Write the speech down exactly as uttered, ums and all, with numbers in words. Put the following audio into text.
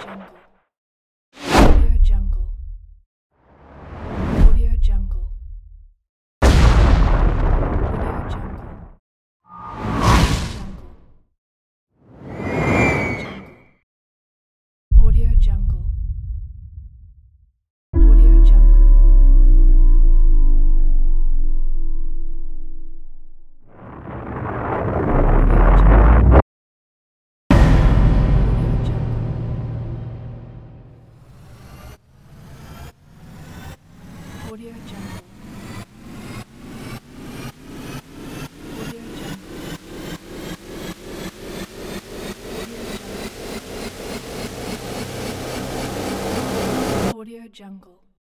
Jungle. Audio Jungle. Audio Jungle. Audio Jungle. Audio Jungle. Audio Jungle. Audio Jungle. Audio Jungle.